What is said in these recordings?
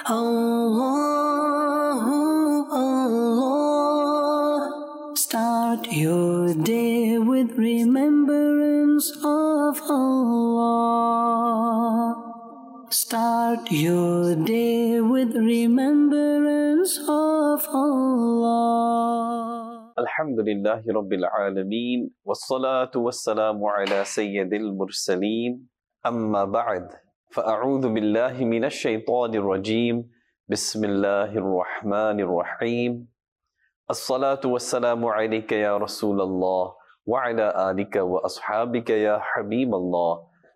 Allah, Allah. Start your day with remembrance of Allah. Start your day with remembrance of Allah. Alhamdulillahi Rabbil Alameen. Wassalatu wassalamu ala Sayyidil Mursaleen. Amma ba'd. فأعوذ بالله من الشيطان الرجيم بسم الله الرحمن الرحيم الصلاة والسلام عليك يا رسول الله وعلى آلك وأصحابك يا حبيب الله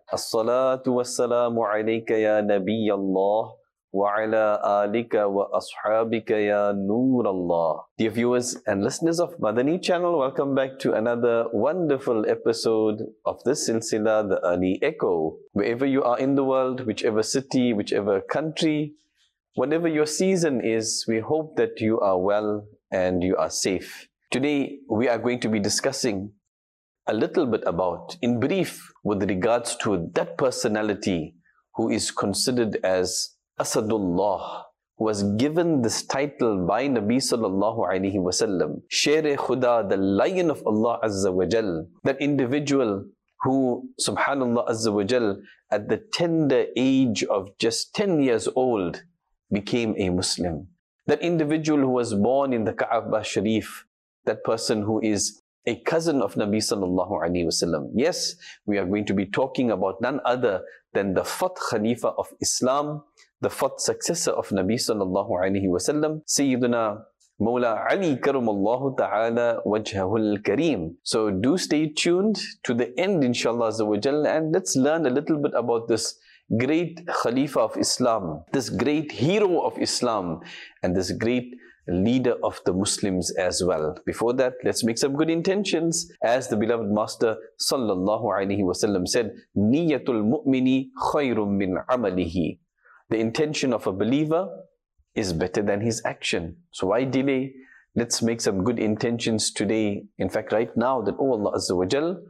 الصلاة والسلام عليك يا نبي الله وعلى آلك وأصحابك يا نور الله. Dear viewers and listeners of Madani channel, welcome back to another wonderful episode of this silsila, The Early Echo. Wherever you are in the world, whichever city, whichever country, whatever your season is, we hope that you are well and you are safe. Today we are going to be discussing a little bit about, in brief, with regards to that personality who is considered as Asadullah, who was given this title by Nabi sallallahu alaihi wasallam, Sher-e Khuda, the lion of Allah Azza wa Jal. That individual who, subhanallah Azza wa Jal, at the tender age of just 10 years old, became a Muslim. That individual who was born in the Kaaba Sharif, that person who is a cousin of Nabi sallallahu alaihi wasallam. Yes, we are going to be talking about none other than the fourth Khalifa of Islam, the fourth successor of Nabi sallallahu alaihi wasallam, Sayyiduna Mawla Ali Karamallahu Ta'ala Wajhahul Kareem. So do stay tuned to the end, inshallah Azza wa Jal, and let's learn a little bit about this great Khalifa of Islam, this great hero of Islam, and this great leader of the Muslims as well. Before that, let's make some good intentions. As the beloved Master sallallahu alaihi wasallam said, Niyatul mu'mini khayrum min amalihi. The intention of a believer is better than his action. So why delay? Let's make some good intentions today. In fact, right now, that, oh Allah Azza wa Jal,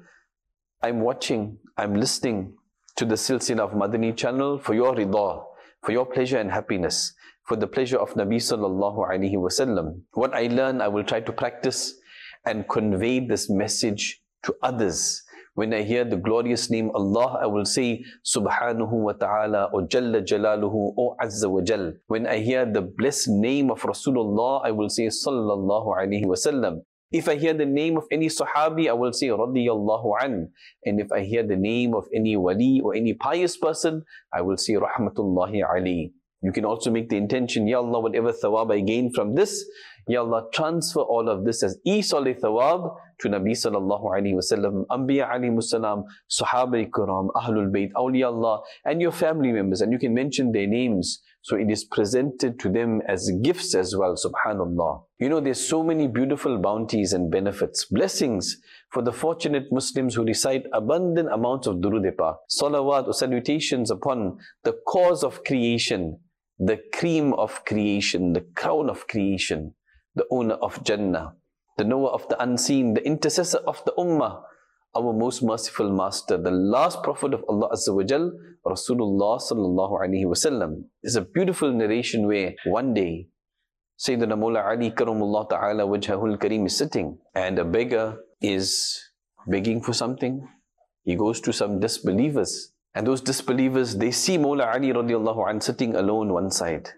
I'm watching, I'm listening to the silsila of Madani channel for your rida, for your pleasure and happiness, for the pleasure of Nabi sallallahu alaihi wasallam. What I learn, I will try to practice and convey this message to others. When I hear the glorious name Allah, I will say Subhanahu wa ta'ala or Jalla Jalaluhu or Azza wa Jal. When I hear the blessed name of Rasulullah, I will say Sallallahu alaihi wasallam. If I hear the name of any Sahabi, I will say Radiyallahu an. And if I hear the name of any Wali or any pious person, I will say Rahmatullahi alayhi. You can also make the intention, Ya Allah, whatever thawab I gain from this, Ya Allah, transfer all of this as e-salih thawab to Nabi sallallahu alaihi wasallam, Anbiya alaihi salam, Sahaba ikram, Ahlul Bayt, Awliya Allah, and your family members. And you can mention their names. So it is presented to them as gifts as well, subhanallah. You know, there's so many beautiful bounties and benefits, blessings for the fortunate Muslims who recite abundant amounts of Durud-e-Pak, salawat or salutations upon the cause of creation, the cream of creation, the crown of creation, the owner of Jannah, the knower of the unseen, the intercessor of the Ummah, our most merciful master, the last prophet of Allah Azza wa Jal, Rasulullah sallallahu alaihi wasallam. There's a beautiful narration where one day Sayyidina Mawla Ali Karamullah Ta'ala Wajhahul Kareem is sitting and a beggar is begging for something. He goes to some disbelievers, and those disbelievers, they see Mawla Ali radiallahu anh sitting alone one side.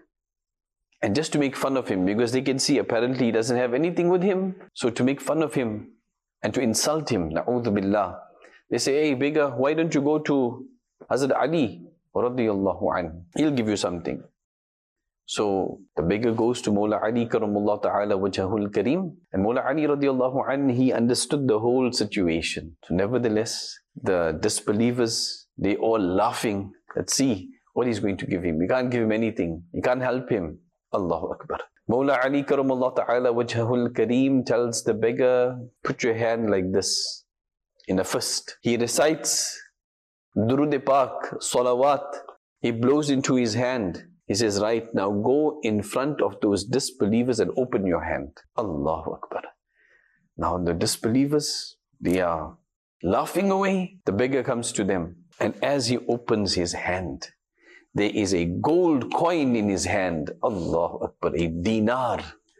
And just to make fun of him, because they can see apparently he doesn't have anything with him, so to make fun of him and to insult him, na'udhu billah, they say, hey beggar, why don't you go to Hazrat Ali radiallahu anh? He'll give you something. So the beggar goes to Mawla Ali Karamullah Ta'ala Wajhahul Kareem, and Mawla Ali radiallahu anh, he understood the whole situation. So nevertheless, the disbelievers, they all laughing. Let's see what he's going to give him. You can't give him anything. You can't help him. Allahu Akbar. Mawla Ali Karamullah Ta'ala Wajhahul Kareem tells the beggar, put your hand like this in a fist. He recites Durud-e-Pak, salawat. He blows into his hand. He says, right, now go in front of those disbelievers and open your hand. Allahu Akbar. Now the disbelievers, they are laughing away. The beggar comes to them, and as he opens his hand, there is a gold coin in his hand. Allahu Akbar, a dinar.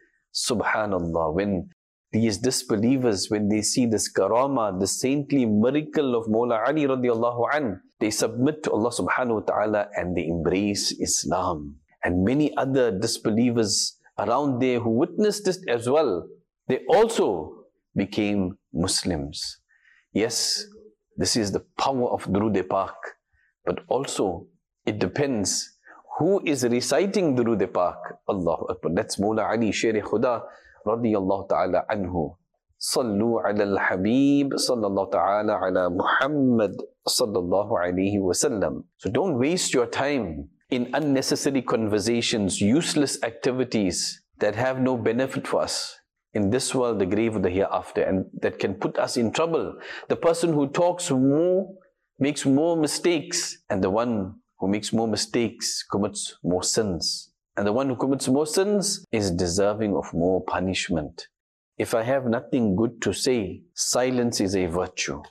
Subhanallah. When these disbelievers, when they see this karama, the saintly miracle of Mawla Ali radiallahu an, they submit to Allah subhanahu wa ta'ala and they embrace Islam. And many other disbelievers around there who witnessed this as well, they also became Muslims. Yes, this is the power of Durood-e-Pak, but also it depends who is reciting Durood-e-Pak. Allahu Akbar. That's Mawla Ali, Sher Khuda radiyallahu ta'ala anhu. Sallu ala al-Habib sallallahu ta'ala ala Muhammad sallallahu alayhi wa sallam. So don't waste your time in unnecessary conversations, useless activities that have no benefit for us in this world, the grave, or the hereafter, and that can put us in trouble. The person who talks more makes more mistakes, and the one who makes more mistakes commits more sins. And the one who commits more sins is deserving of more punishment. If I have nothing good to say, silence is a virtue.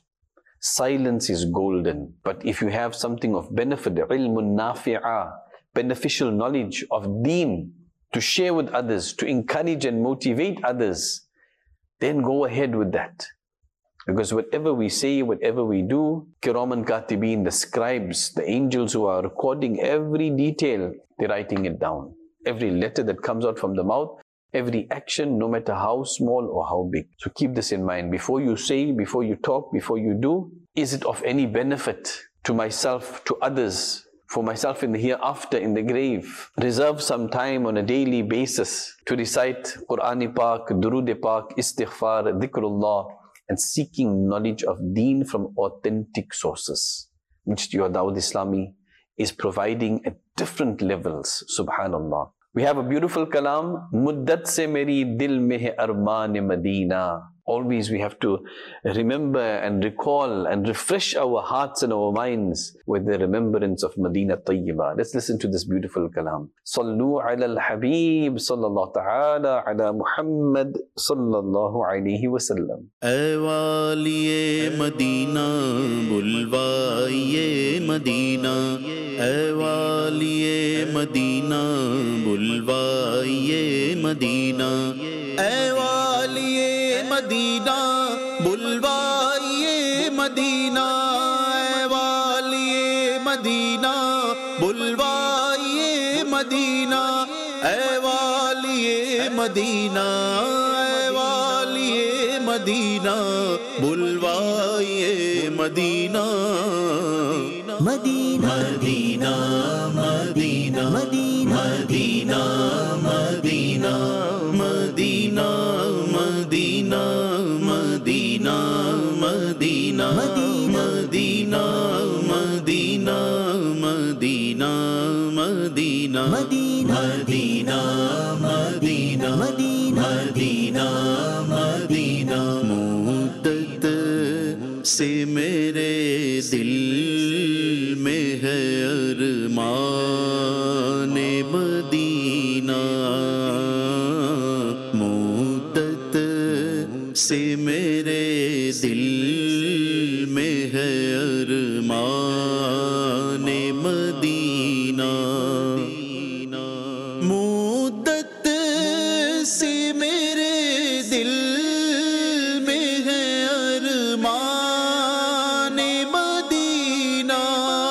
Silence is golden. But if you have something of benefit, ilmun nafi'a, beneficial knowledge of deen, to share with others, to encourage and motivate others, then go ahead with that. Because whatever we say, whatever we do, Kiraman Katibin, the scribes, the angels who are recording every detail, they're writing it down. Every letter that comes out from the mouth, every action, no matter how small or how big. So keep this in mind. Before you say, before you talk, before you do, is it of any benefit to myself, to others, for myself in the hereafter, in the grave? Reserve some time on a daily basis to recite Qur'an-e-Pak, Durood-e-Pak, Istighfar, Dhikrullah, and seeking knowledge of deen from authentic sources, which your Dawud Islami is providing at different levels. Subhanallah. We have a beautiful kalam, Muddat se meri dil mein hai arman Madina. Always we have to remember and recall and refresh our hearts and our minds with the remembrance of Medina Tayyibah. Let's listen to this beautiful kalam. Sallu ala al-Habib sallallahu ta'ala ala Muhammad sallallahu alayhi wa sallam. Awaliye Medina, bulwaiye Medina. Awaliye Medina, bulwaiye Medina. Awaliye Medina, bulwaiye Medina. Awaliye Medina, bulwaiye Medina. Awaliye Medina, awaliye Medina, bulwaiye Medina. Medina, Medina, Medina, Medina, Medina, Medina, Medina, Medina, Medina, Medina, Medina, Medina, Medina, Medina, Medina, Medina, Medina, Medina. مدت سے میرے دل میں ہے ارمان مدینہ. مدت سے میرے دل میں ہے ارمان مدینہ. مدت سے میرے دل میں ہے ارمان مدینہ.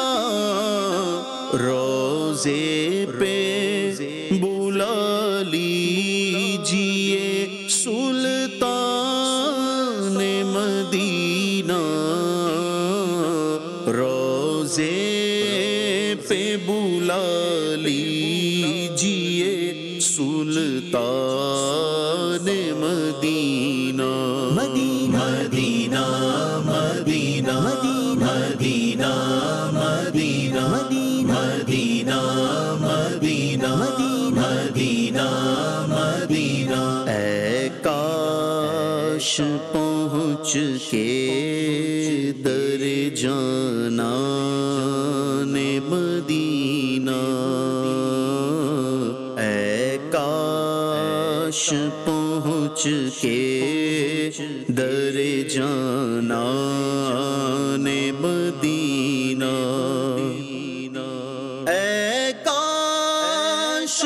روزے پہ بلا لیجیے سلطان مدینہ. روزے پہ بلا لیجیے سلطان مدینہ. مدینہ مدینہ مدینہ مدینہ مدینہ مدینہ مدینہ مدینہ مدینہ. اے کاش پہنچ کے در جانان مدینہ. اے کاش پہنچ کے در جانان مدینہ. اے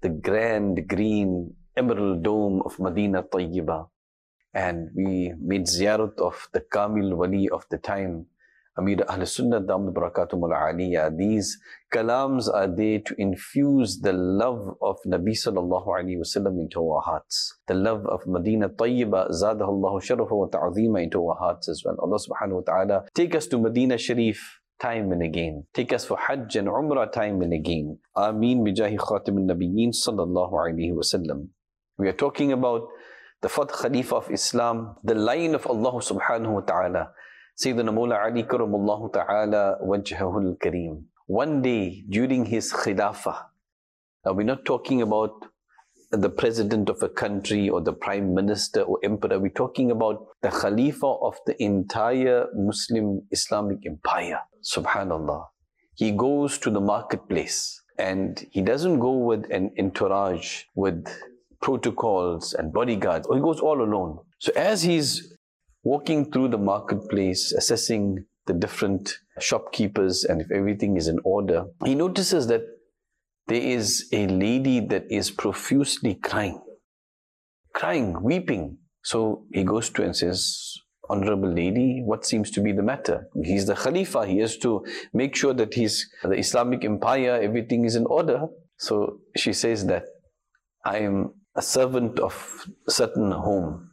the grand green emerald dome of Medina Tayyibah. And we made ziyarat of the Kamil Wali of the time, Amir Ahl Sunnah Damd Barakatum Al-Aliyah. These kalams are there to infuse the love of Nabi Sallallahu Alaihi Wasallam into our hearts. The love of Medina Tayyibah, Zadahallahu Sharafa wa Ta'zima, into our hearts as well. Allah Subhanahu wa Ta'ala take us to Medina Sharif time and again. Take us for Hajj and Umrah time and again. Ameen bijahi Khatim al-Nabiyyin Sallallahu Alaihi Wasallam. We are talking about the fourth Khalifa of Islam, the line of Allah Subhanahu wa Ta'ala, Sayyidina Mawla Ali Karamullahu Ta'ala Wajhahul Kareem. One day during his Khilafah, now we're not talking about the president of a country or the prime minister or emperor, we're talking about the Khalifa of the entire Muslim Islamic empire. Subhanallah. He goes to the marketplace and he doesn't go with an entourage, with protocols and bodyguards, or he goes all alone. So as he's walking through the marketplace, assessing the different shopkeepers and if everything is in order, he notices that there is a lady that is profusely crying, weeping. So he goes to her and says, "Honorable lady, what seems to be the matter?" He's the Khalifa. He has to make sure that the Islamic empire, everything is in order. So she says that, "I am a servant of a certain home.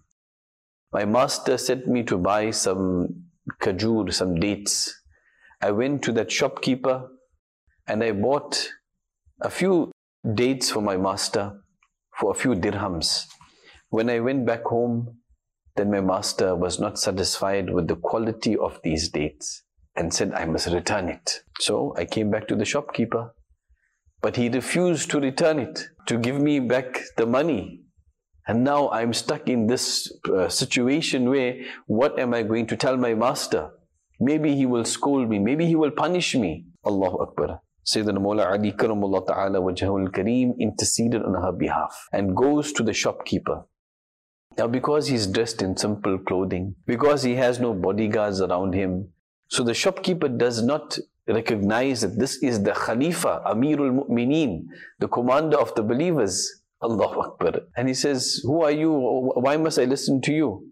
My master sent me to buy some kajur, some dates. I went to that shopkeeper and I bought a few dates for my master for a few dirhams. When I went back home, then my master was not satisfied with the quality of these dates and said I must return it. So I came back to the shopkeeper, but he refused to return it, to give me back the money. And now I'm stuck in this situation where, what am I going to tell my master? Maybe he will scold me, maybe he will punish me." Allahu Akbar. Sayyidina Mawla Ali Karamullah Ta'ala Wajhahul Kareem interceded on her behalf and goes to the shopkeeper. Now because he's dressed in simple clothing, because he has no bodyguards around him, so the shopkeeper does not recognize that this is the Khalifa, Amirul Mu'mineen, the commander of the believers. Allahu Akbar. And he says, "Who are you? Why must I listen to you?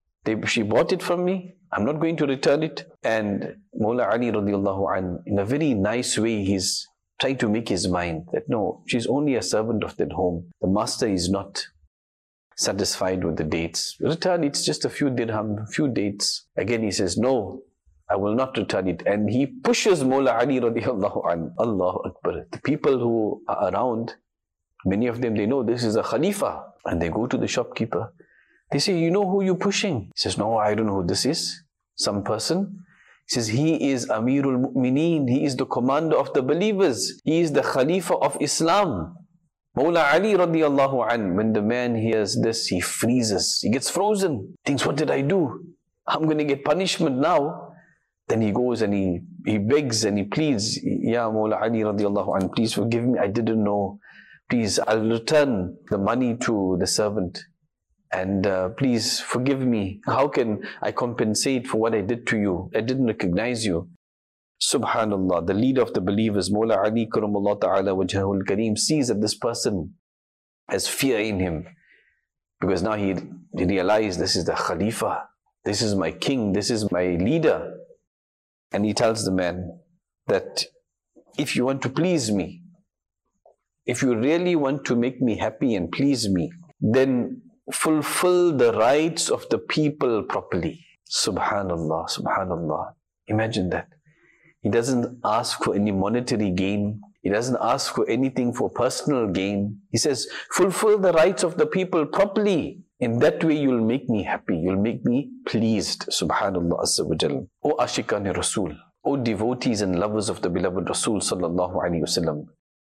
She bought it from me. I'm not going to return it." And Mawla Ali radiallahu anh, in a very nice way, he's trying to make his mind that no, she's only a servant of that home. The master is not satisfied with the dates. Return, it's just a few dirham, few dates. Again he says, "No, I will not return it." And he pushes Mawla Ali radiallahu anh. Allahu Akbar. The people who are around, many of them, they know this is a Khalifa. And they go to the shopkeeper. They say, "You know who you're pushing?" He says, "No, I don't know who this is. Some person." He says, "He is Amirul Mu'mineen. He is the commander of the believers. He is the Khalifa of Islam." Mawla Ali radiallahu anh, when the man hears this, he freezes. He gets frozen. Thinks, "What did I do? I'm going to get punishment now." Then he goes and he begs and he pleads, "Ya Mawla Ali radiallahu anh, please forgive me. I didn't know. Please, I'll return the money to the servant. And please forgive me. How can I compensate for what I did to you? I didn't recognize you." Subhanallah, the leader of the believers, Mawla Ali Karamullah Ta'ala Wajhahul Kareem, sees that this person has fear in him. Because now he realized, this is the Khalifa. This is my king. This is my leader. And he tells the man that if you want to please me, if you really want to make me happy and please me, then fulfill the rights of the people properly. Subhanallah, subhanallah. Imagine that. He doesn't ask for any monetary gain. He doesn't ask for anything for personal gain. He says, fulfill the rights of the people properly. In that way, you'll make me happy. You'll make me pleased. Subhanallah Azza wa Jal. O Ashikani Rasul, O devotees and lovers of the beloved Rasul Sallallahu Alaihi Wasallam,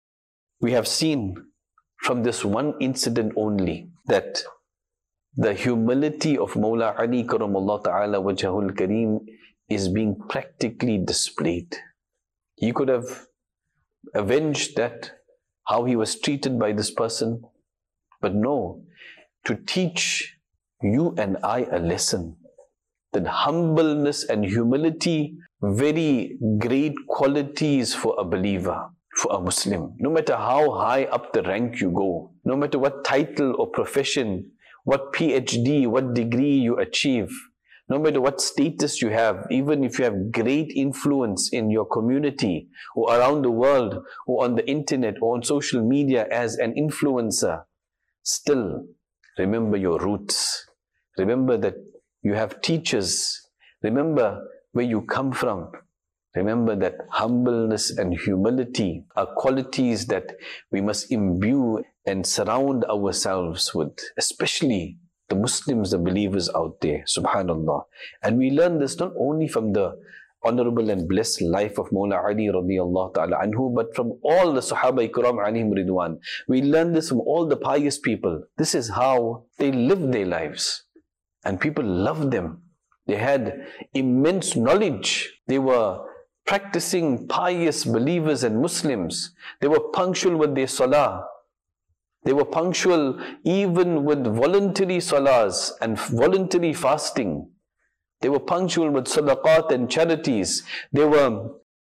we have seen from this one incident only that the humility of Mawla Ali Karamullah Ta'ala Wajhahul Kareem is being practically displayed. He could have avenged that, how he was treated by this person, but no, to teach you and I a lesson that humbleness and humility, very great qualities for a believer. for a Muslim. No matter how high up the rank you go, no matter what title or profession, what PhD, what degree you achieve, no matter what status you have, even if you have great influence in your community or around the world or on the internet or on social media as an influencer, still remember your roots. Remember that you have teachers. Remember where you come from. Remember that humbleness and humility are qualities that we must imbue and surround ourselves with, especially the Muslims, the believers out there, subhanallah. And we learn this not only from the honorable and blessed life of Mawla Ali radiyallahu ta'ala anhu, but from all the Sahaba Ikram alayhim ridwan. We learn this from all the pious people. This is how they lived their lives. And people loved them. They had immense knowledge. They were practicing pious believers and Muslims. They were punctual with their salah. They were punctual even with voluntary salahs and voluntary fasting. They were punctual with sadaqat and charities. They were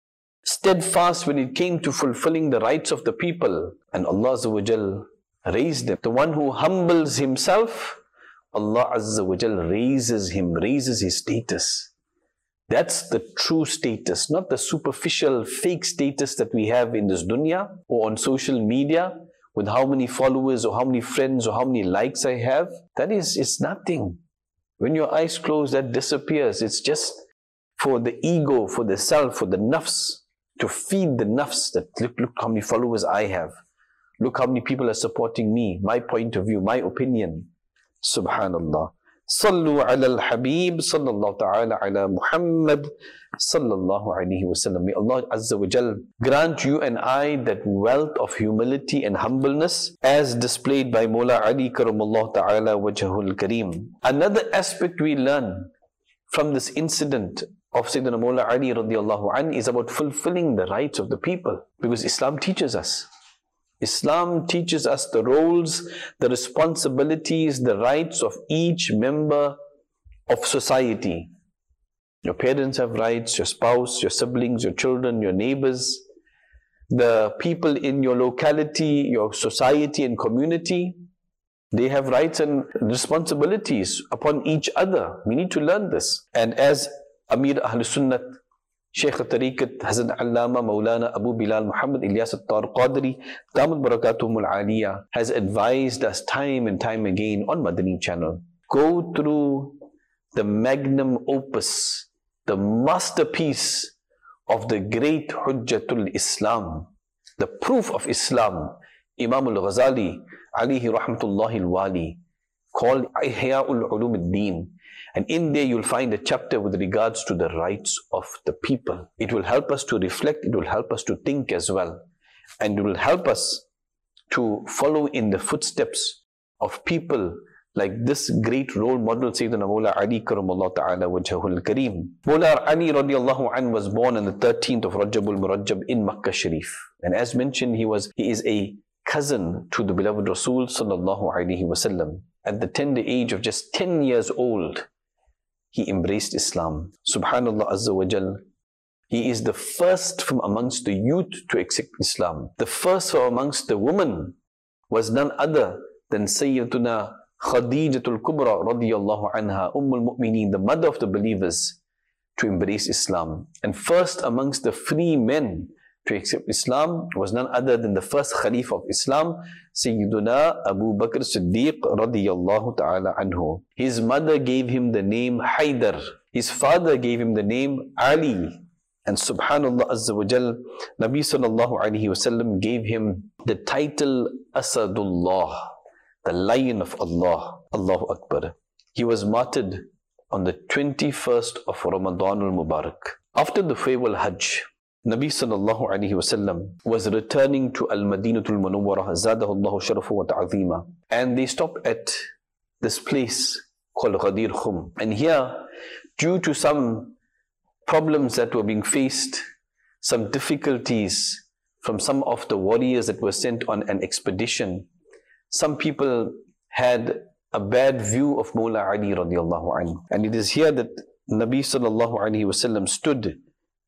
steadfast when it came to fulfilling the rights of the people. And Allah Azza wa Jal raised them. The one who humbles himself, Allah Azza wa Jal raises him, raises his status. That's the true status, not the superficial fake status that we have in this dunya or on social media with how many followers or how many friends or how many likes I have. That is, it's nothing. When your eyes close, that disappears. It's just for the ego, for the self, for the nafs, to feed the nafs that look how many followers I have. Look how many people are supporting me, my point of view, my opinion. Subhanallah. Sallu ala al-Habib, sallallahu ta'ala ala Muhammad, sallallahu alayhi wa sallam. May Allah Azza wa Jal grant you and I that wealth of humility and humbleness as displayed by Mawla Ali karamallahu ta'ala wajhahul kareem. Another aspect we learn from this incident of Sayyidina Mawla Ali radiyallahu anhu is about fulfilling the rights of the people. Because Islam teaches us. Islam teaches us the roles, the responsibilities, the rights of each member of society. Your parents have rights, your spouse, your siblings, your children, your neighbors, the people in your locality, your society and community. They have rights and responsibilities upon each other. We need to learn this. And as Amir Ahl Sunnat, Shaykh al-Tariqat Hazrat Allama Maulana Abu Bilal Muhammad Ilyas al-Tar Qadri Damat Barakatuhum al-Aliyah has advised us time and time again on Madani channel. Go through the magnum opus, the masterpiece of the great Hujjatul Islam, the proof of Islam, Imam al-Ghazali alayhi rahmatullahi al-Wali, called Ihya'ul Ulum al-Din. And in there you'll find a chapter with regards to the rights of the people. It will help us to reflect, it will help us to think as well. And it will help us to follow in the footsteps of people like this great role model, Sayyidina Mawla Ali karamallahu ta'ala wajhahul kareem. Mawla Ali radiallahu anhu was born on the 13th of Rajabul Murajjab in Makkah Sharif. And as mentioned, he is a cousin to the beloved Rasul sallallahu alaihi wasallam. At the tender age of just 10 years old, he embraced Islam. Subhanallah Azza wa Jal. He is the first from amongst the youth to accept Islam. The first from amongst the women was none other than Sayyidatuna Khadijatul Kubra radiyallahu anha, Ummul Mu'mineen, the mother of the believers, to embrace Islam. And first amongst the free men to accept Islam was none other than the first Khalif of Islam, Sayyiduna Abu Bakr Siddiq radiyallahu ta'ala anhu. His mother gave him the name Haidar. His father gave him the name Ali. And subhanallah azza wa jal, Nabi sallallahu alayhi wasallam gave him the title Asadullah, the lion of Allah. Allahu Akbar. He was martyred on the 21st of Ramadan al-Mubarak. After the farewell Hajj, Nabi sallallahu alayhi wasallam was returning to Al-Madinatul Munawwarah, Zadahu Allahu Sharafu wa Ta'azima. And they stopped at this place called Ghadir Khum. And here, due to some problems that were being faced, some difficulties from some of the warriors that were sent on an expedition, some people had a bad view of Mawla Ali radiallahu anhu. And it is here that Nabi sallallahu alayhi wasallam stood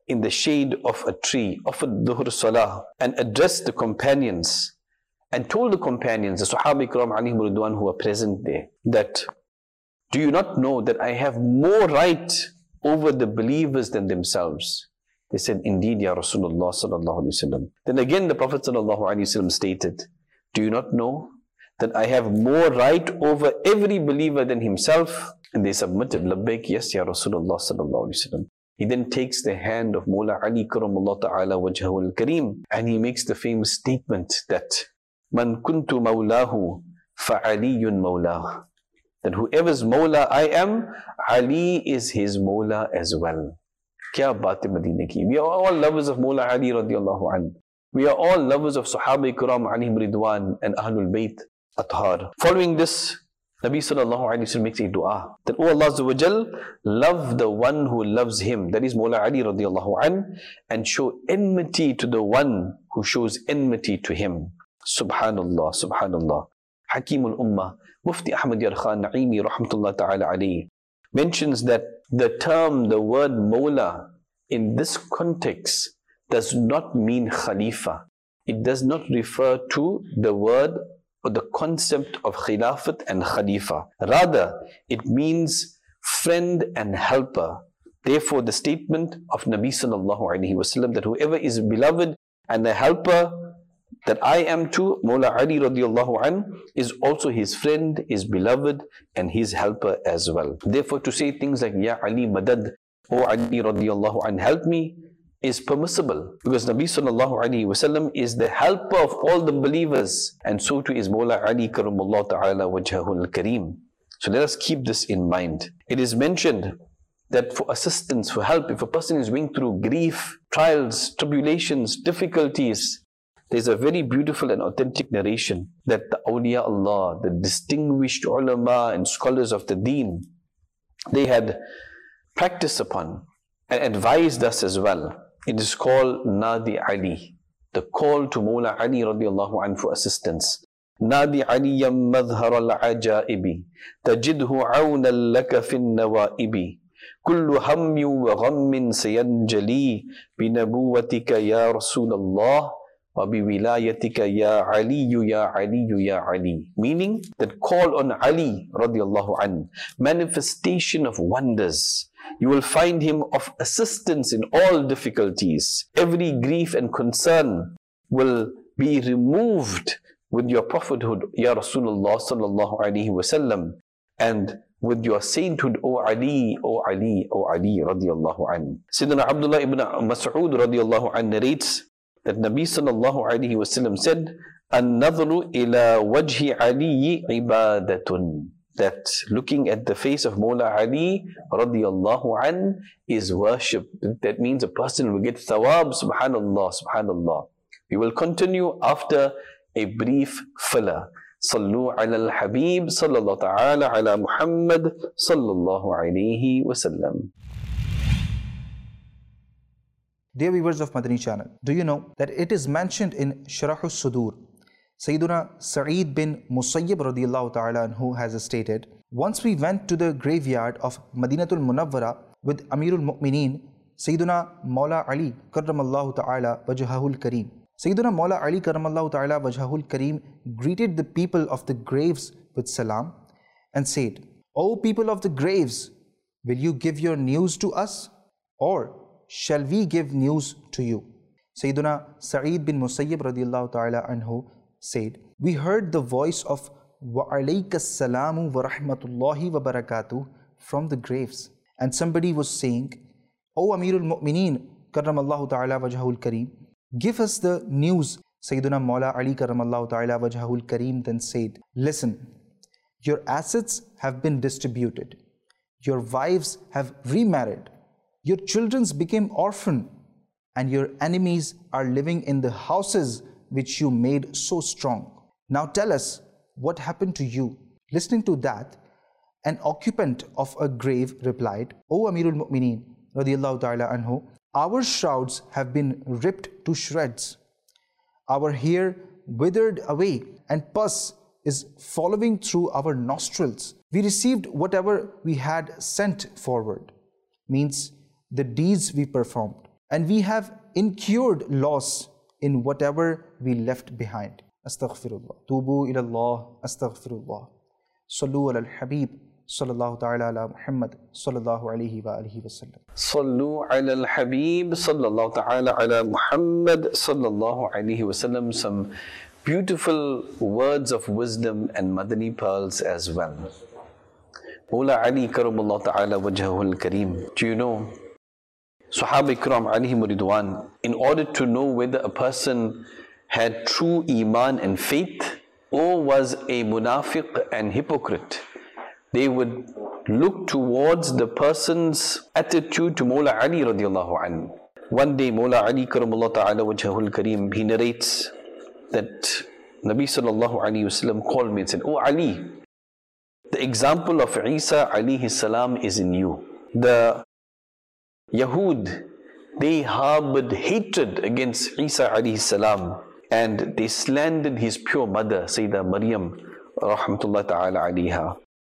in the shade of a tree, offered Dhuhr Salah, and addressed the companions and told the companions, the Sahaba Ikram alayhim ridwan who were present there, that do you not know that I have more right over the believers than themselves? They said, indeed, Ya Rasulullah sallallahu alayhi wasallam. Then again the Prophet sallallahu alayhi wasallam stated, do you not know that I have more right over every believer than himself? And they submitted, Labbaik, yes, Ya Rasulullah sallallahu alayhi wasallam. He then takes the hand of Mawla Ali Karamallahu Ta'ala Wajhahu al-Kareem, and he makes the famous statement that Man kuntu mawlahu fa'aliyun mawlah. That whoever's Mawla I am, Ali is his Mawla as well. Kya baat hai Madina ki. We are all lovers of Mawla Ali radiallahu anhu. We are all lovers of Sahaba Ikram alayhim ridwan and Ahlul Bayt Athar. Following this, Nabi sallallahu alayhi wa sallam makes a dua that, oh Allah Azza wa Jal, love the one who loves him, that is Mawla Ali radiallahu anhu, and show enmity to the one who shows enmity to him. Subhanallah, Subhanallah. Hakimul Ummah, Mufti Ahmad Yar Khan Naimi rahmatullah ta'ala alayhi, mentions that the term, the word Mawla in this context does not mean Khalifa. It does not refer to the word or the concept of Khilafat and Khalifa. Rather, it means friend and helper. Therefore, the statement of Nabi sallallahu alayhi wa sallam that whoever is beloved and the helper that I am to, Mawla Ali radiallahu an, is also his friend, his beloved, and his helper as well. Therefore, to say things like, Ya Ali Madad, O Ali radiallahu an, help me, is permissible. Because Nabi sallallahu alayhi wa sallam is the helper of all the believers, and so too is Mawla Ali Karamallahu Ta'ala Wajhahu al-Kareem. So let us keep this in mind. It is mentioned that for assistance, for help, if a person is going through grief, trials, tribulations, difficulties, there's a very beautiful and authentic narration that the awliya Allah, the distinguished ulama and scholars of the deen, they had practiced upon and advised us as well. It is called Nadi Ali, the call to Mawla Ali radiallahu anhu for assistance. Nadi aliyam madhhar al-ajaibi, tajidhu awnan laka fin nawaibi. Kullu hammi wa ghammin sayanjali, binabuwatika ya Rasulallah, وَبِوِلَايَتِكَ يَا عَلِيُّ يَا عَلِيُّ يَا عَلِي. Meaning that call on Ali radiallahu anhu, manifestation of wonders. You will find him of assistance in all difficulties. Every grief and concern will be removed with your prophethood, Ya Rasulullah sallallahu alayhi wa sallam, and with your sainthood, O Ali, O Ali, O Ali radiallahu anhu. Sayyidina Abdullah ibn Mas'ud radiallahu anhu narrates that Nabi sallallahu alayhi wa sallam said, An-nadhru ila wajhi Ali ibadatun. That looking at the face of Mawla Ali radiyallahu an is worship. That means a person will get thawab, subhanallah, subhanallah. We will continue after a brief filler. Sallu ala al-Habib, sallallahu ta'ala ala Muhammad, sallallahu alayhi wa sallam. Dear viewers of Madani channel, do you know that it is mentioned in Sharh al-Sudur, Sayyiduna Sa'id bin Musayyib radiyallahu ta'ala anhu has stated, once we went to the graveyard of Madinatul Munawwara with Amirul Mu'mineen, Sayyiduna Mawla Ali Karramallahu ta'ala Wajhahul Kareem. Sayyiduna Mawla Ali Karramallahu ta'ala Wajhahul Kareem greeted the people of the graves with salam and said, O people of the graves, will you give your news to us, or shall we give news to you? Sayyiduna Sa'id bin Musayyib radiyallahu ta'ala anhu said, we heard the voice of wa alaykas salamu wa rahmatullahi wa barakatuh from the graves, and somebody was saying, O Amirul Mu'mineen karramallahu ta'ala wajhahul kareem, give us the news. Sayyiduna Mawla Ali karramallahu ta'ala wajhahul kareem then said, listen, your assets have been distributed, your wives have remarried, your children became orphan, and your enemies are living in the houses which you made so strong. Now tell us what happened to you. Listening to that, an occupant of a grave replied, O Amirul Mu'mineen radiyallahu ta'ala anhu, our shrouds have been ripped to shreds, our hair withered away, and pus is following through our nostrils. We received whatever we had sent forward, means the deeds we performed, and we have incurred loss in whatever we left behind. Astaghfirullah. Tubu ilallah. Astaghfirullah. Sallu ala al-Habib. Sallallahu ta'ala ala Muhammad. Sallallahu alayhi wa alihi wa sallam. Sallu ala al-Habib. Sallallahu ta'ala ala Muhammad. Sallallahu alayhi wa sallam. Some beautiful words of wisdom and Madani pearls as well. Mawla Ali karamallahu ta'ala wajhahu al-Kareem. Do you know, Sahaba Ikram alayhim ridwan, in order to know whether a person had true Iman and faith or was a munafiq and hypocrite, they would look towards the person's attitude to Mawla Ali radiallahu anhu. One day Mawla Ali karamallahu ta'ala wajhahu al-Kareem, he narrates that Nabi sallallahu alayhi wasallam called me and said, "Oh Ali, the example of Isa alayhi salam is in you." The Yahud, they harbored hatred against Isa alayhi salam, and they slandered his pure mother, Sayyidah Maryam rahmatullah ta'ala alayha.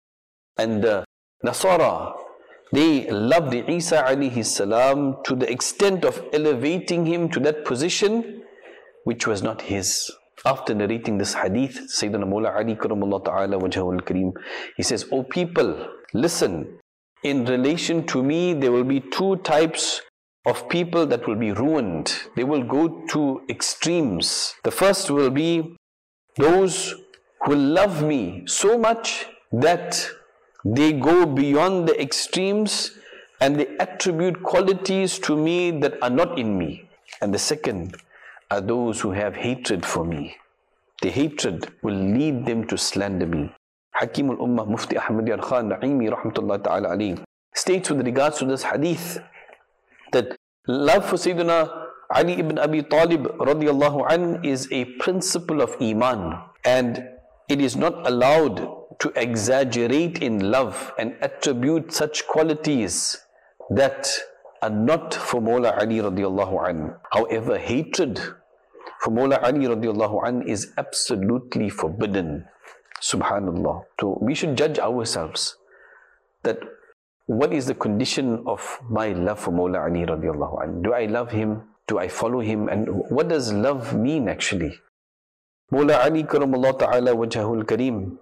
And the Nasara, they loved Isa alayhi salam to the extent of elevating him to that position which was not his. After narrating this hadith, Sayyidina Mawla Ali karamallahu ta'ala wajhahu al-Kareem, he says, "O people, listen, in relation to me, there will be two types of people that will be ruined. They will go to extremes. The first will be those who love me so much that they go beyond the extremes and they attribute qualities to me that are not in me. And the second are those who have hatred for me. The hatred will lead them to slander me." Hakim al-Ummah Mufti Ahmad Yar Khan Naimi rahmatullah ta'ala alayhi states with regards to this hadith that love for Sayyidina Ali ibn Abi Talib radiallahu an is a principle of Iman, and it is not allowed to exaggerate in love and attribute such qualities that are not for Mawla Ali radiallahu an. However, hatred for Mawla Ali radiallahu an is absolutely forbidden. Subhanallah. So we should judge ourselves that what is the condition of my love for Mawla Ali radiallahu anhu? Do I love him? Do I follow him? And what does love mean actually? Mawla Ali karamallahu ta'ala wajhahu al-Kareem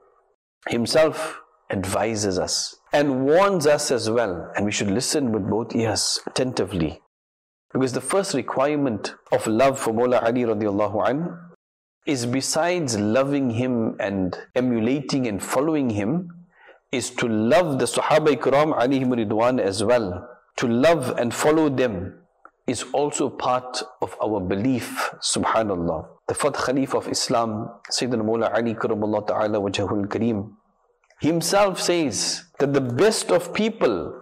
himself advises us and warns us as well, and we should listen with both ears attentively, because the first requirement of love for Mawla Ali radiallahu anhu is, besides loving him and emulating and following him, is to love the Sahaba Ikram alayhim ridwan as well. To love and follow them is also part of our belief. Subhanallah. The fourth Khalif of Islam, Sayyidina Mawla Ali karamallahu ta'ala wajhahu al-Kareem, himself says that the best of people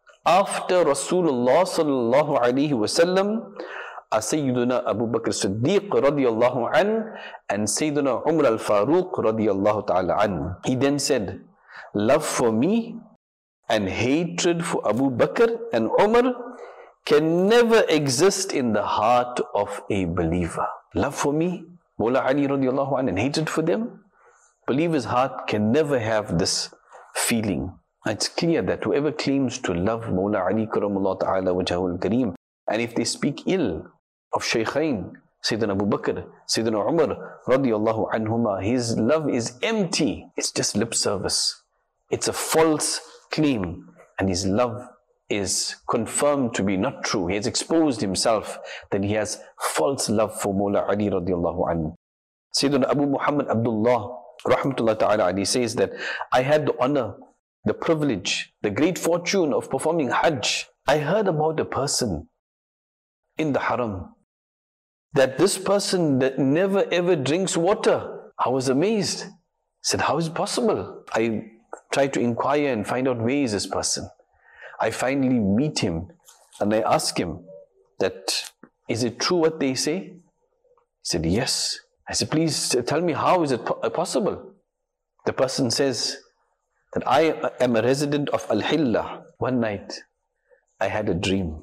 after Rasulullah sallallahu alayhi wasallam are Sayyiduna Abu Bakr Siddiq radiyallahu an and Sayyiduna Umar al-Faruq radiyallahu ta'ala an. He then said, "Love for me and hatred for Abu Bakr and Umar can never exist in the heart of a believer." Love for me, Mawla Ali radiallahu an, and hatred for them, believer's heart can never have this feeling. It's clear that whoever claims to love Mawla Ali karamallahu ta'ala wajhahu al-Kareem, and if they speak ill of Shaykhain, Sayyidina Abu Bakr, Sayyidina Umar radiyallahu anhuma, his love is empty. It's just lip service. It's a false claim, and his love is confirmed to be not true. He has exposed himself that he has false love for Mawla Ali radiallahu anhu. Sayyidina Abu Muhammad Abdullah rahmatullah ta'ala alayhi says that I had the honor, the privilege, the great fortune of performing Hajj. I heard about a person in the Haram, that this person that never ever drinks water. I was amazed. I said, how is it possible? I tried to inquire and find out where is this person. I finally meet him and I ask him that, is it true what they say? He said, yes. I said, please tell me, how is it possible? The person says that I am a resident of Al-Hillah. One night I had a dream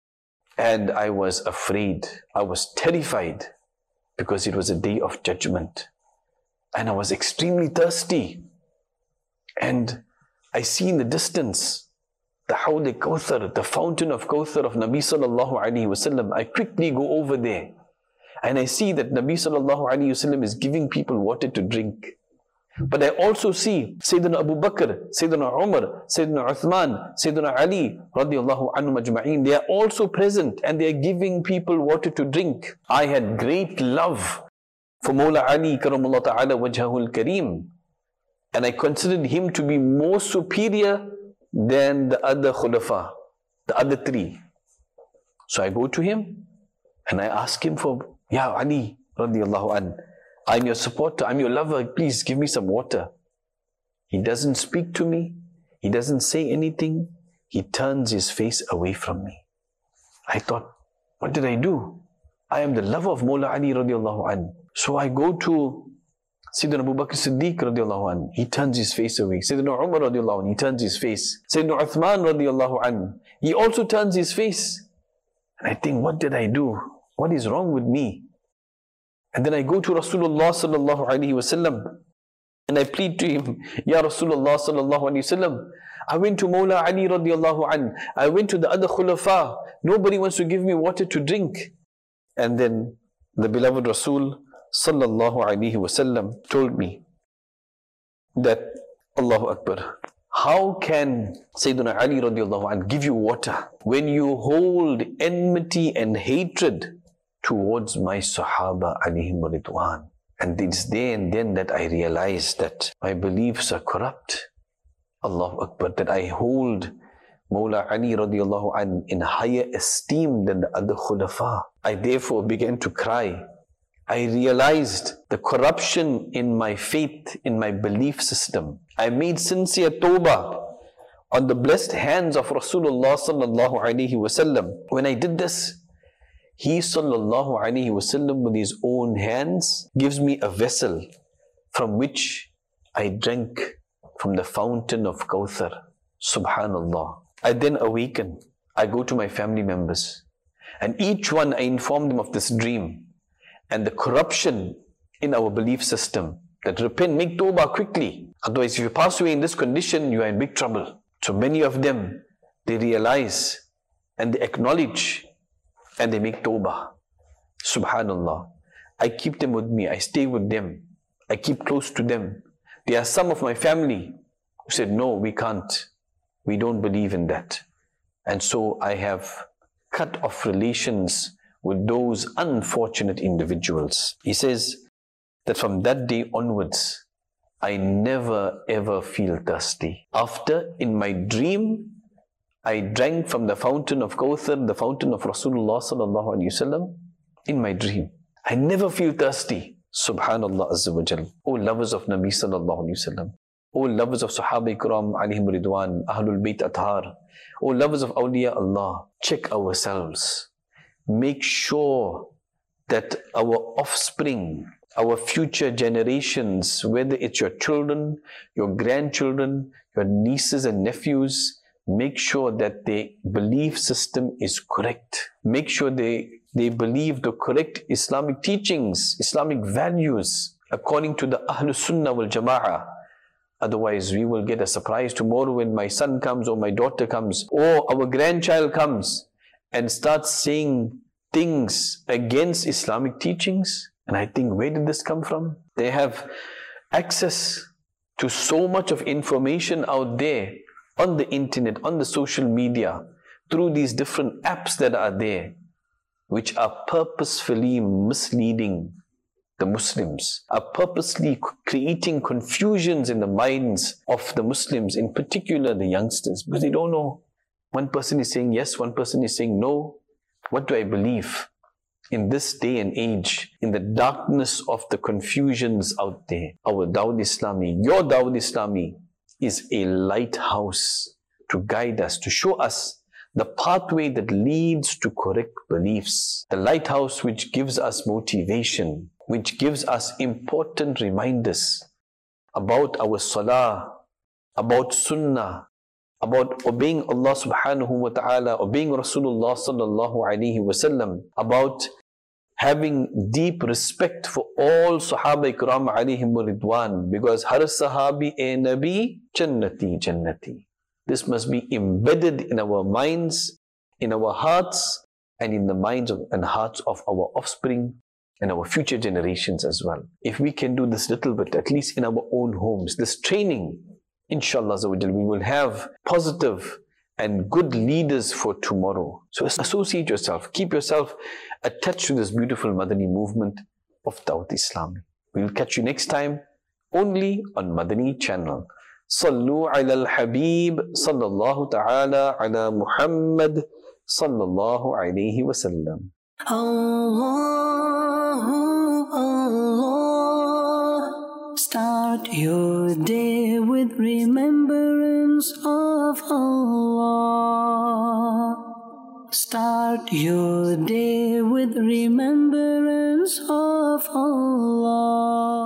and I was afraid. I was terrified because it was a day of judgment and I was extremely thirsty. And I see in the distance the Hawd al-Kawthar, the fountain of Kawthar of Nabi sallallahu alaihi wasallam, I quickly go over there and I see that Nabi sallallahu alaihi wasallam is giving people water to drink. But I also see Sayyidina Abu Bakr, Sayyidina Umar, Sayyidina Uthman, Sayyidina Ali radiallahu anhum ajma'in. They are also present and they are giving people water to drink. I had great love for Mawla Ali karamallahu ta'ala wajhahul kareem, and I considered him to be more superior than the other khulafa, the other three. So I go to him and I ask him for, Ya Ali radiallahu an, I'm your supporter, I'm your lover, please give me some water. He doesn't speak to me, he doesn't say anything, he turns his face away from me. I thought, what did I do? I am the lover of Mawla Ali radiallahu an. So I go to Sayyidina Abu Bakr Siddiq radiallahu an, he turns his face away. Sayyidina Umar radiallahu an, he turns his face. Sayyidina Uthman radiallahu an, he also turns his face. And I think, what did I do? What is wrong with me? And then I go to Rasulullah sallallahu alaihi wasallam and I plead to him, Ya Rasulullah sallallahu alaihi wasallam, I went to Mawla Ali radiallahu an, I went to the other khulafa, nobody wants to give me water to drink. And then the beloved Rasul sallallahu alaihi wasallam told me that, Allahu Akbar, how can Sayyidina Ali radiallahu an give you water when you hold enmity and hatred towards my Sahaba alayhim ridwan? And it's there and then that I realized that my beliefs are corrupt. Allahu Akbar, that I hold Mawla Ali radiallahu an in higher esteem than the other khulafa. I therefore began to cry. I realized the corruption in my faith, in my belief system. I made sincere tawbah on the blessed hands of Rasulullah sallallahu alaihi wasallam. When I did this, he sallallahu alaihi wasallam with his own hands gives me a vessel from which I drank from the fountain of Kawthar. Subhanallah. I then awaken. I go to my family members and each one I inform them of this dream and the corruption in our belief system. That repent, make tawbah quickly. Otherwise, if you pass away in this condition, you are in big trouble. So many of them, they realize and they acknowledge and they make tawbah. Subhanallah. I keep them with me. I stay with them. I keep close to them. There are some of my family who said, no, we can't. We don't believe in that. And so I have cut off relations with those unfortunate individuals. He says that from that day onwards, I never ever feel thirsty. After, in my dream, I drank from the fountain of Kawthar, the fountain of Rasulullah sallallahu alaihi wasallam, in my dream. I never feel thirsty. Subhanallah Azza wa Jal. O lovers of Nabi sallallahu alaihi wasallam. O lovers of Sahaba Ikram alayhim ridwan, Ahlul Bayt Athar. O lovers of Awliya Allah. Check ourselves. Make sure that our offspring, our future generations, whether it's your children, your grandchildren, your nieces and nephews, make sure that their belief system is correct. Make sure they believe the correct Islamic teachings, Islamic values, according to the Ahlus Sunnah wal Jama'ah. Otherwise, we will get a surprise tomorrow when my son comes or my daughter comes or our grandchild comes and starts saying things against Islamic teachings. And I think, where did this come from? They have access to so much of information out there on the internet, on the social media, through these different apps that are there, which are purposefully misleading the Muslims, are purposely creating confusions in the minds of the Muslims, in particular the youngsters, because they don't know. One person is saying yes, one person is saying no. What do I believe? In this day and age, in the darkness of the confusions out there, our Dawud Islami, your Dawud Islami, is a lighthouse to guide us, to show us the pathway that leads to correct beliefs. The lighthouse which gives us motivation, which gives us important reminders about our salah, about sunnah, about obeying Allah subhanahu wa ta'ala, obeying Rasulullah sallallahu alaihi wasallam, about having deep respect for all Sahaba Ikram alayhim ridwan, because har sahabi e nabi jannati jannati. This must be embedded in our minds, in our hearts, and in the minds and hearts of our offspring and our future generations as well. If we can do this little bit, at least in our own homes, this training, inshallah, we will have positive and good leaders for tomorrow. So associate yourself, keep yourself attached to this beautiful Madani movement of Dawat Islami. We will catch you next time only on Madani channel. Sallu ala al-Habib sallallahu ta'ala ala Muhammad sallallahu alayhi wa sallam. Allah, start your day with remembrance of Allah. Start your day with remembrance of Allah.